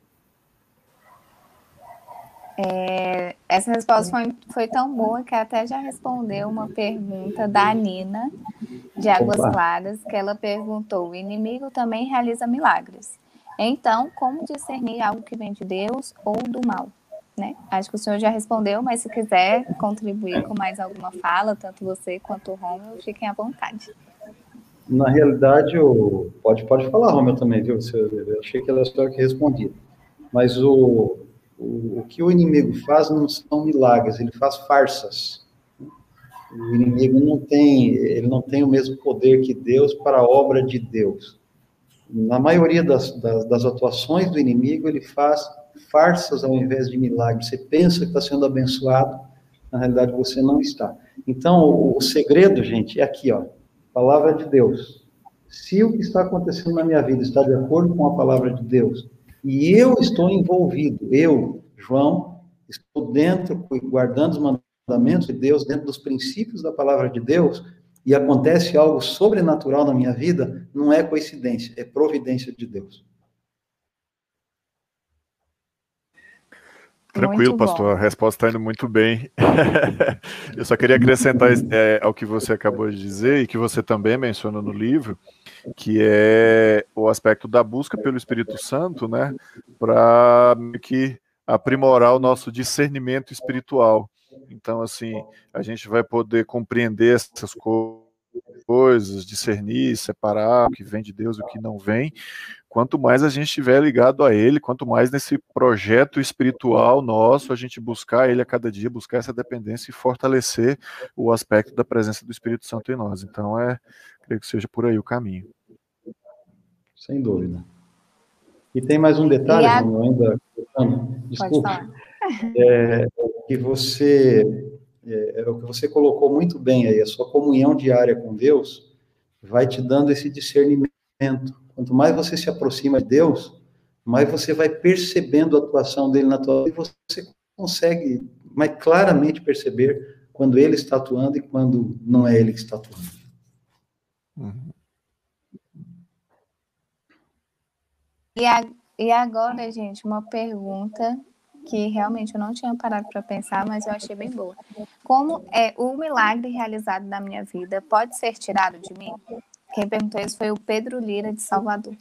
É, essa resposta foi, foi tão boa que até já respondeu uma pergunta da Nina, de Águas Opa. Claras, que ela perguntou: o inimigo também realiza milagres. Então, como discernir algo que vem de Deus ou do mal? Né? Acho que o senhor já respondeu, mas se quiser contribuir com mais alguma fala, tanto você quanto o Rômulo, fiquem à vontade. Na realidade, o... pode, pode falar, Rômulo, também, viu? Eu achei que era só eu que respondia. Mas o... O, o que o inimigo faz não são milagres, ele faz farsas. O inimigo não tem, ele não tem o mesmo poder que Deus para a obra de Deus. Na maioria das, das, das atuações do inimigo, ele faz farsas ao invés de milagres. Você pensa que está sendo abençoado, na realidade você não está. Então, o, o segredo, gente, é aqui, ó, palavra de Deus. Se o que está acontecendo na minha vida está de acordo com a palavra de Deus, e eu estou envolvido, eu, João, estou dentro, guardando os mandamentos de Deus, dentro dos princípios da palavra de Deus, e acontece algo sobrenatural na minha vida, não é coincidência, é providência de Deus. Tranquilo, pastor, a resposta está indo muito bem. Eu só queria acrescentar é, ao que você acabou de dizer, e que você também menciona no livro, que é o aspecto da busca pelo Espírito Santo, né, para que aprimorar o nosso discernimento espiritual. Então, assim, a gente vai poder compreender essas coisas, discernir, separar o que vem de Deus e o que não vem. Quanto mais a gente estiver ligado a Ele, quanto mais nesse projeto espiritual nosso, a gente buscar Ele a cada dia, buscar essa dependência e fortalecer o aspecto da presença do Espírito Santo em nós. Então, é, creio que seja por aí o caminho. Sem dúvida. E tem mais um detalhe, a... Bruno, ainda, desculpe, é, que você, é, é o que você colocou muito bem aí, a sua comunhão diária com Deus vai te dando esse discernimento. Quanto mais você se aproxima de Deus, mais você vai percebendo a atuação dele na tua vida, e você consegue mais claramente perceber quando ele está atuando e quando não é ele que está atuando. Uhum. E, a, e agora, gente, uma pergunta que realmente eu não tinha parado para pensar, mas eu achei bem boa. Como é o milagre realizado na minha vida pode ser tirado de mim? Quem perguntou isso foi o Pedro Lira, de Salvador.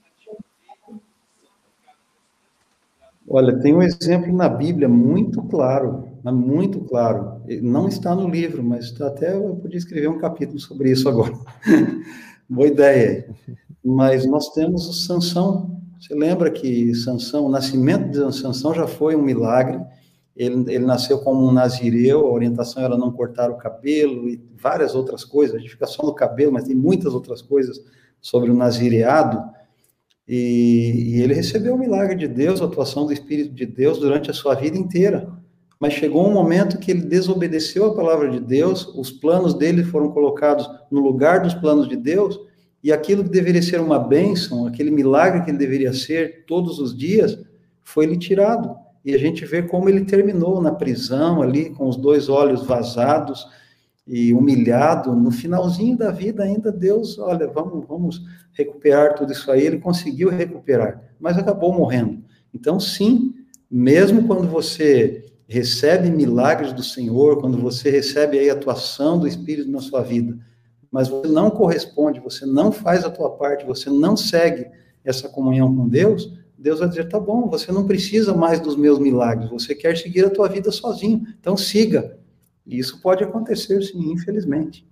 Olha, tem um exemplo na Bíblia muito claro, muito claro. Não está no livro, mas está até eu podia escrever um capítulo sobre isso agora. Boa ideia. Mas nós temos o Sansão. Você lembra que Sansão, o nascimento de Sansão já foi um milagre. Ele, ele nasceu como um nazireu, a orientação era não cortar o cabelo e várias outras coisas. A gente fica só no cabelo, mas tem muitas outras coisas sobre o nazireado. E, e ele recebeu o milagre de Deus, a atuação do Espírito de Deus durante a sua vida inteira. Mas chegou um momento que ele desobedeceu a palavra de Deus, os planos dele foram colocados no lugar dos planos de Deus, e aquilo que deveria ser uma bênção, aquele milagre que ele deveria ser todos os dias, foi lhe tirado. E a gente vê como ele terminou na prisão ali, com os dois olhos vazados e humilhado. No finalzinho da vida ainda Deus, olha, vamos, vamos recuperar tudo isso aí. Ele conseguiu recuperar, mas acabou morrendo. Então, sim, mesmo quando você recebe milagres do Senhor, quando você recebe aí a atuação do Espírito na sua vida, mas você não corresponde, você não faz a tua parte, você não segue essa comunhão com Deus, Deus vai dizer, tá bom, você não precisa mais dos meus milagres, você quer seguir a tua vida sozinho, então siga. E isso pode acontecer, sim, infelizmente.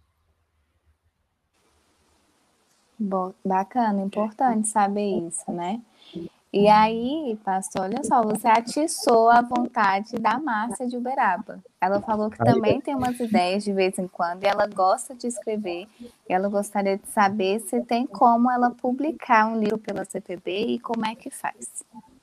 Bom, bacana, importante saber isso, né? E aí, pastor, olha só, você atiçou a vontade da Márcia de Uberaba. Ela falou que também tem umas ideias de vez em quando, e ela gosta de escrever, e ela gostaria de saber se tem como ela publicar um livro pela C P B e como é que faz.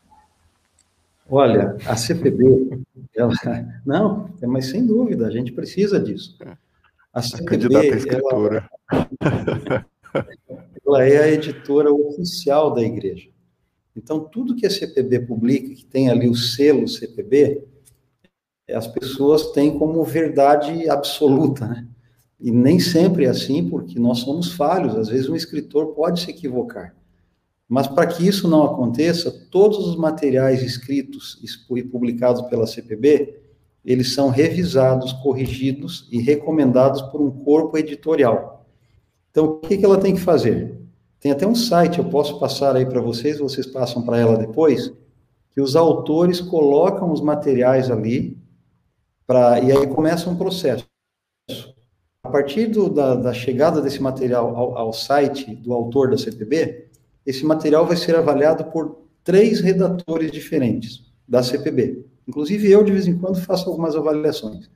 Olha, a C P B, ela... não, mas sem dúvida, a gente precisa disso. A C P B, a escritora. Ela, ela é a editora oficial da igreja. Então, tudo que a C P B publica, que tem ali o selo C P B, as pessoas têm como verdade absoluta, né? E nem sempre é assim, porque nós somos falhos, às vezes um escritor pode se equivocar. Mas para que isso não aconteça, todos os materiais escritos e publicados pela C P B, eles são revisados, corrigidos e recomendados por um corpo editorial. Então, o que que ela tem que fazer? Tem até um site, eu posso passar aí para vocês, vocês passam para ela depois, que os autores colocam os materiais ali, pra, e aí começa um processo. A partir do, da, da chegada desse material ao, ao site do autor da C P B, esse material vai ser avaliado por três redatores diferentes da C P B. Inclusive, eu, de vez em quando, faço algumas avaliações.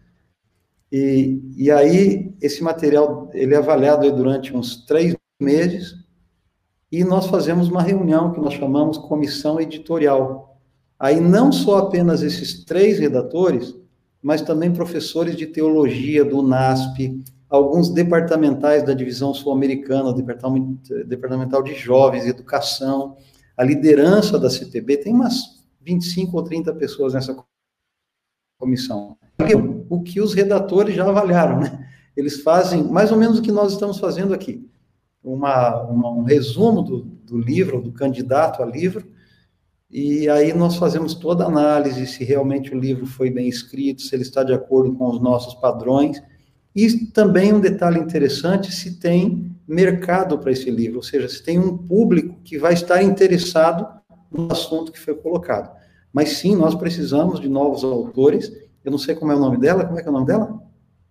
E, e aí, esse material, ele é avaliado durante uns três meses, e nós fazemos uma reunião que nós chamamos comissão editorial. Aí, não só apenas esses três redatores, mas também professores de teologia do NASP, alguns departamentais da divisão sul-americana, departamental de jovens, educação, a liderança da C P B, tem umas vinte e cinco ou trinta pessoas nessa comissão. O que os redatores já avaliaram, né? Eles fazem mais ou menos o que nós estamos fazendo aqui. Uma, uma, um resumo do, do livro, do candidato a livro, e aí nós fazemos toda a análise, se realmente o livro foi bem escrito, se ele está de acordo com os nossos padrões, e também um detalhe interessante, se tem mercado para esse livro, ou seja, se tem um público que vai estar interessado no assunto que foi colocado. Mas sim, nós precisamos de novos autores. Eu não sei como é o nome dela, como é que é o nome dela?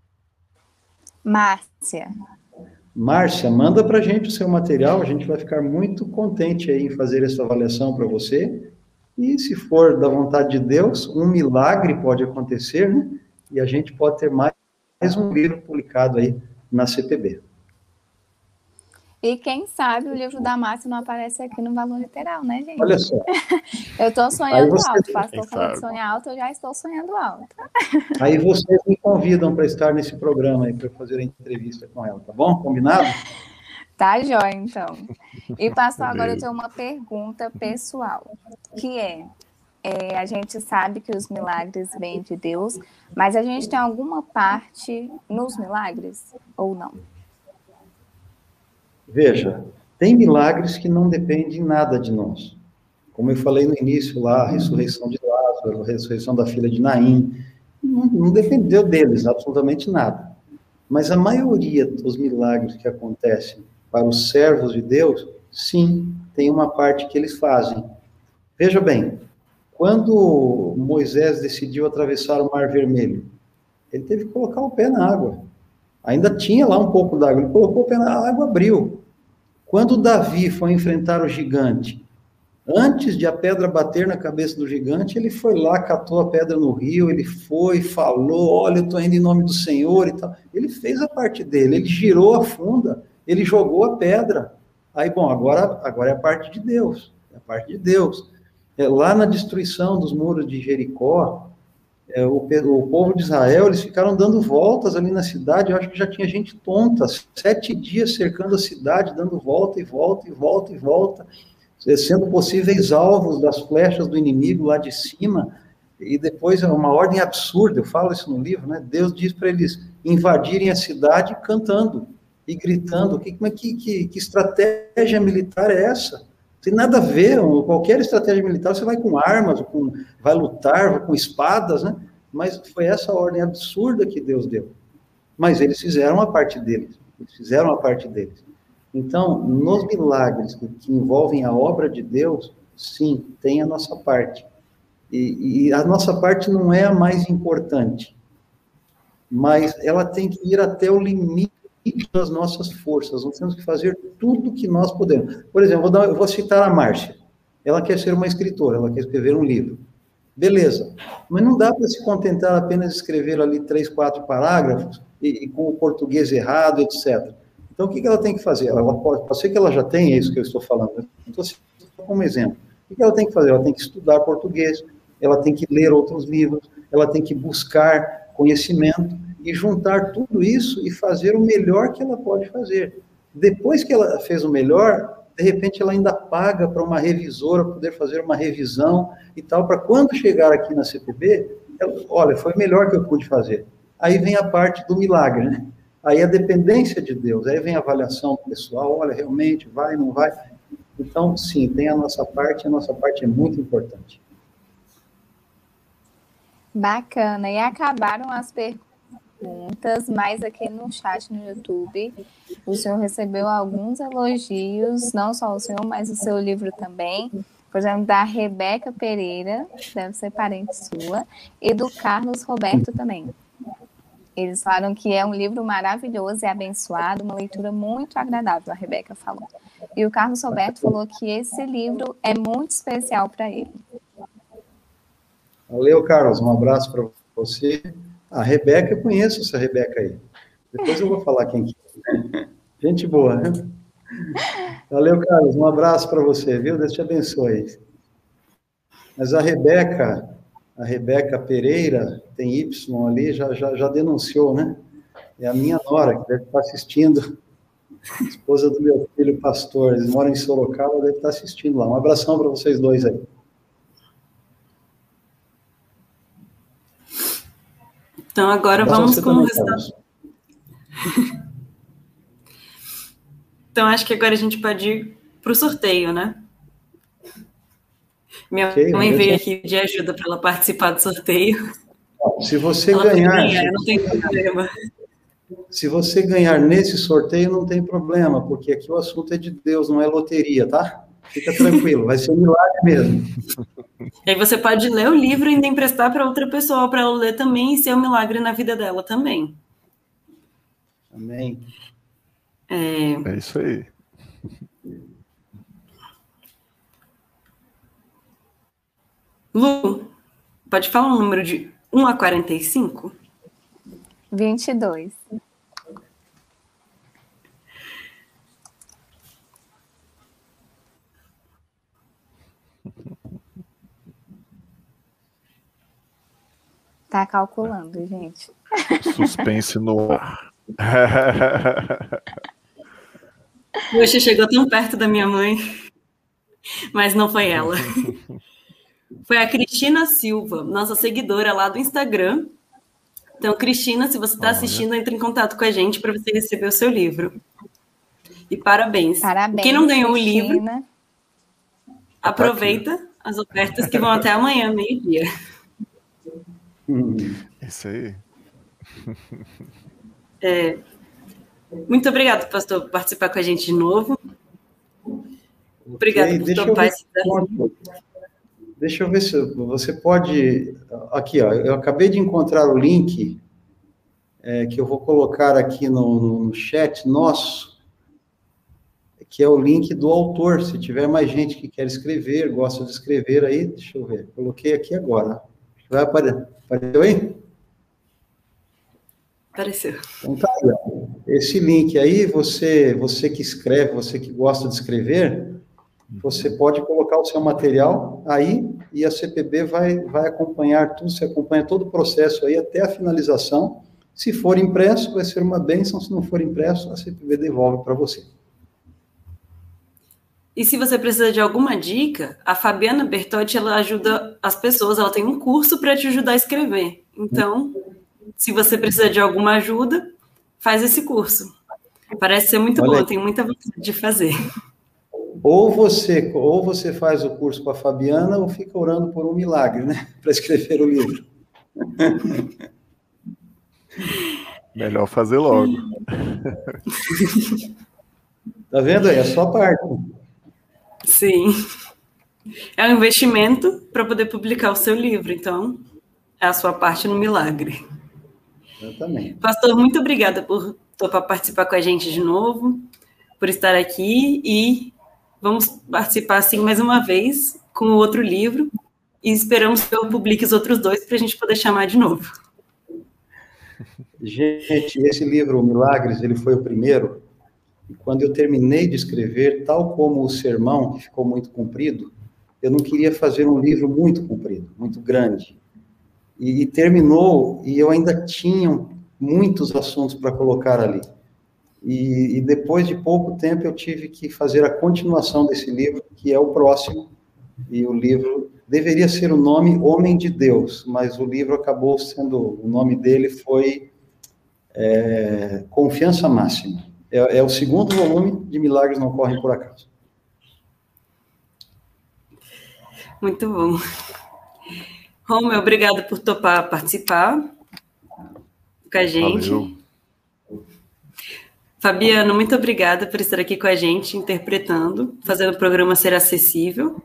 Márcia. Márcia, manda para a gente o seu material, a gente vai ficar muito contente aí em fazer essa avaliação para você, e se for da vontade de Deus, um milagre pode acontecer, né? E a gente pode ter mais mais um livro publicado aí na C P B. E quem sabe o livro da Márcia não aparece aqui no Valor Literal, né, gente? Olha só. Eu estou sonhando você... alto. O pastor falou que sonha alto, eu já estou sonhando alto. Aí vocês me convidam para estar nesse programa aí, para fazer a entrevista com ela, tá bom? Combinado? Tá jóia, então. E, pastor, agora eu tenho uma pergunta pessoal, que é, é, a gente sabe que os milagres vêm de Deus, mas a gente tem alguma parte nos milagres ou não? Veja, tem milagres que não dependem nada de nós. Como eu falei no início lá, a ressurreição de Lázaro, a ressurreição da filha de Naim, não, não dependeu deles absolutamente nada. Mas a maioria dos milagres que acontecem para os servos de Deus, sim, tem uma parte que eles fazem. Veja bem, quando Moisés decidiu atravessar o Mar Vermelho, ele teve que colocar o pé na água. Ainda tinha lá um pouco d'água, ele colocou o pé na água, abriu. Quando Davi foi enfrentar o gigante, antes de a pedra bater na cabeça do gigante, ele foi lá, catou a pedra no rio, ele foi, falou, olha, eu estou indo em nome do Senhor e tal. Ele fez a parte dele, ele girou a funda, ele jogou a pedra. Aí, bom, agora, agora é a parte de Deus, é a parte de Deus. É, lá na destruição dos muros de Jericó, é, o, o povo de Israel, eles ficaram dando voltas ali na cidade, eu acho que já tinha gente tonta, sete dias cercando a cidade, dando volta e volta e volta e volta, sendo possíveis alvos das flechas do inimigo lá de cima, e depois é uma ordem absurda, eu falo isso no livro, né? Deus diz para eles invadirem a cidade cantando e gritando. Que, que, que, que estratégia militar é essa? Não tem nada a ver, qualquer estratégia militar você vai com armas, com, vai lutar, vai com espadas, né? Mas foi essa ordem absurda que Deus deu. Mas eles fizeram a parte deles, eles fizeram a parte deles. Então, nos milagres que, que envolvem a obra de Deus, sim, tem a nossa parte. E, e a nossa parte não é a mais importante, mas ela tem que ir até o limite das nossas forças. Nós temos que fazer tudo o que nós podemos. Por exemplo, vou, dar, eu vou citar a Márcia. Ela quer ser uma escritora, ela quer escrever um livro. Beleza, mas não dá para se contentar apenas de escrever ali três, quatro parágrafos e, e com o português errado, etcétera. Então, o que ela tem que fazer? Ela pode, pode ser que ela já tenha isso que eu estou falando, eu estou citando como exemplo. O que ela tem que fazer? Ela tem que estudar português, ela tem que ler outros livros, ela tem que buscar conhecimento e juntar tudo isso e fazer o melhor que ela pode fazer. Depois que ela fez o melhor, de repente ela ainda paga para uma revisora poder fazer uma revisão e tal, para quando chegar aqui na C P B, ela, olha, foi o melhor que eu pude fazer. Aí vem a parte do milagre, né? Aí a dependência de Deus, aí vem a avaliação pessoal, olha, realmente, vai, não vai. Então, sim, tem a nossa parte, a nossa parte é muito importante. Bacana, e acabaram as perguntas, mas aqui no chat no YouTube, o senhor recebeu alguns elogios, não só o senhor, mas o seu livro também, por exemplo, da Rebeca Pereira, deve ser parente sua, e do Carlos Roberto também. Eles falaram que é um livro maravilhoso e abençoado, uma leitura muito agradável, a Rebeca falou. E o Carlos Roberto falou que esse livro é muito especial para ele. Valeu, Carlos, um abraço para você. A Rebeca, eu conheço essa Rebeca aí. Depois eu vou falar quem que é. Gente boa, né? Valeu, Carlos, um abraço para você, viu? Deus te abençoe. Mas a Rebeca... A Rebeca Pereira, tem Y ali, já, já, já denunciou, né? É a minha nora, que deve estar assistindo, esposa do meu filho pastor, eles moram em Sorocaba, deve estar assistindo lá. Um abração para vocês dois aí. Então, agora vamos com o resultado. Então, acho que agora a gente pode ir para o sorteio, né? Minha okay, mãe veio aqui pedir ajuda para ela participar do sorteio. Se você ela ganhar... ganhar não tem problema. Se você ganhar nesse sorteio, não tem problema, porque aqui o assunto é de Deus, não é loteria, tá? Fica tranquilo, vai ser um milagre mesmo. E aí você pode ler o livro e ainda emprestar para outra pessoa, para ela ler também e ser um milagre na vida dela também. Amém. É, é isso aí. Lu, pode falar um número de um a quarenta e cinco? vinte e dois. Tá calculando, gente. Suspense no ar. Poxa, chegou tão perto da minha mãe, mas não foi ela. Foi a Cristina Silva, nossa seguidora lá do Instagram. Então, Cristina, se você está assistindo, entre em contato com a gente para você receber o seu livro. E parabéns. Parabéns, quem não ganhou Cristina. o livro, aproveita as ofertas que vão até amanhã, meio-dia. Isso aí. É, muito obrigado, pastor, por participar com a gente de novo. Obrigado por topar esse desafio. Deixa eu ver se você pode... Aqui, ó, eu acabei de encontrar o link é, que eu vou colocar aqui no, no chat nosso, que é o link do autor. Se tiver mais gente que quer escrever, gosta de escrever aí, deixa eu ver. Coloquei aqui agora. Vai aparecer. Apareceu aí? Apareceu. Então tá aí, ó. Esse link aí, você, você que escreve, você que gosta de escrever, você pode colocar o seu material aí e a C P B vai, vai acompanhar tudo, você acompanha todo o processo aí até a finalização. Se for impresso, vai ser uma bênção. Se não for impresso, a C P B devolve para você. E se você precisa de alguma dica, a Fabiana Bertotti, ela ajuda as pessoas, ela tem um curso para te ajudar a escrever. Então, se você precisa de alguma ajuda, faz esse curso. Parece ser muito Olha bom, aí. eu tenho muita vontade de fazer. Ou você, ou você faz o curso com a Fabiana, ou fica orando por um milagre, né? Para escrever o livro. Melhor fazer logo. Tá vendo aí? É só parte. Sim. É um investimento para poder publicar o seu livro, então é a sua parte no milagre. Exatamente. Pastor, muito obrigada por topar participar com a gente de novo, por estar aqui, e vamos participar assim mais uma vez com o outro livro e esperamos que eu publique os outros dois para a gente poder chamar de novo. Gente, esse livro, Milagres, ele foi o primeiro, e quando eu terminei de escrever, tal como o sermão, que ficou muito comprido, eu não queria fazer um livro muito comprido, muito grande. E, e terminou, e eu ainda tinha muitos assuntos para colocar ali. E, e depois de pouco tempo eu tive que fazer a continuação desse livro, que é o próximo, e o livro deveria ser o nome Homem de Deus, mas o livro acabou sendo, o nome dele foi é, Confiança Máxima. É, é o segundo volume de Milagres Não Ocorrem por Acaso. Muito bom. Romeu, obrigado por topar participar com a gente. Valeu. Fabiano, muito obrigada por estar aqui com a gente, interpretando, fazendo o programa ser acessível.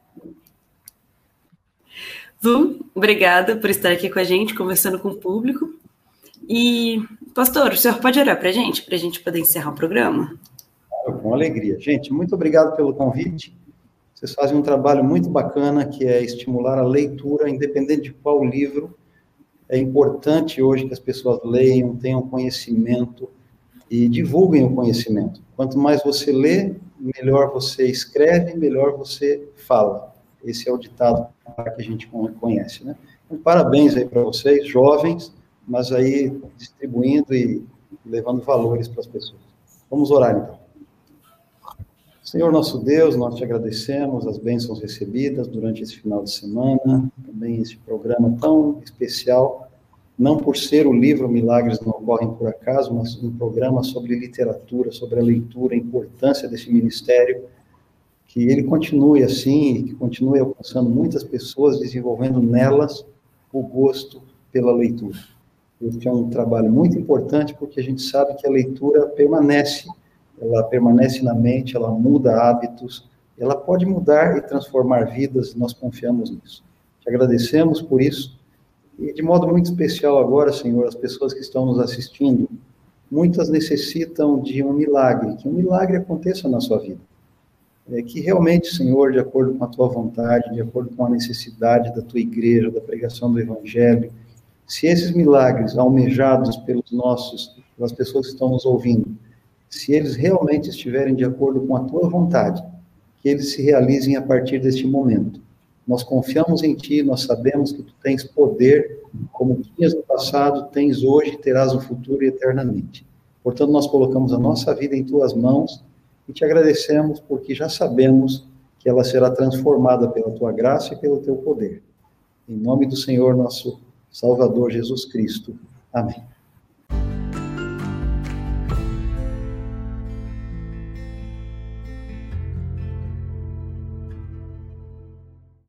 Lu, obrigada por estar aqui com a gente, conversando com o público. E, pastor, o senhor pode orar para a gente, para a gente poder encerrar o programa? Com alegria. Gente, muito obrigado pelo convite. Vocês fazem um trabalho muito bacana, que é estimular a leitura, independente de qual livro. É importante hoje que as pessoas leiam, tenham conhecimento e divulguem o conhecimento. Quanto mais você lê, melhor você escreve, melhor você fala. Esse é o ditado que a gente conhece, né? Então, parabéns aí para vocês, jovens, mas aí distribuindo e levando valores para as pessoas. Vamos orar, então. Senhor nosso Deus, nós te agradecemos as bênçãos recebidas durante esse final de semana, também esse programa tão especial, não por ser o livro Milagres Não Ocorrem por Acaso, mas um programa sobre literatura, sobre a leitura, a importância desse ministério, que ele continue assim, e que continue alcançando muitas pessoas, desenvolvendo nelas o gosto pela leitura. Este é um trabalho muito importante, porque a gente sabe que a leitura permanece, ela permanece na mente, ela muda hábitos, ela pode mudar e transformar vidas, nós confiamos nisso. Te agradecemos por isso, e de modo muito especial agora, Senhor, as pessoas que estão nos assistindo, muitas necessitam de um milagre, que um milagre aconteça na sua vida. É que realmente, Senhor, de acordo com a tua vontade, de acordo com a necessidade da tua igreja, da pregação do evangelho, se esses milagres almejados pelos nossos, pelas pessoas que estão nos ouvindo, se eles realmente estiverem de acordo com a tua vontade, que eles se realizem a partir deste momento. Nós confiamos em Ti, nós sabemos que Tu tens poder, como tinhas no passado, tens hoje, terás no futuro e eternamente. Portanto, nós colocamos a nossa vida em Tuas mãos e Te agradecemos porque já sabemos que ela será transformada pela Tua graça e pelo Teu poder. Em nome do Senhor, nosso Salvador Jesus Cristo. Amém.